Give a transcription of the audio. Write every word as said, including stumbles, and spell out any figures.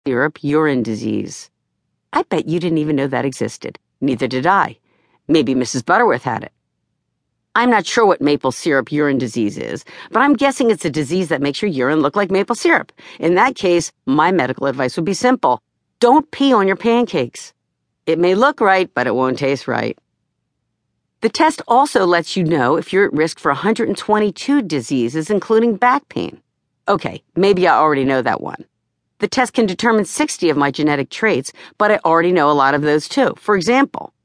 syrup urine disease. I bet you didn't even know that existed. Neither did I. Maybe Missus Butterworth had it. I'm not sure what maple syrup urine disease is, but I'm guessing it's a disease that makes your urine look like maple syrup. In that case, my medical advice would be simple. Don't pee on your pancakes. It may look right, but it won't taste right. The test also lets you know if you're at risk for one hundred twenty-two diseases, including back pain. Okay, maybe I already know that one. The test can determine sixty of my genetic traits, but I already know a lot of those too. For example,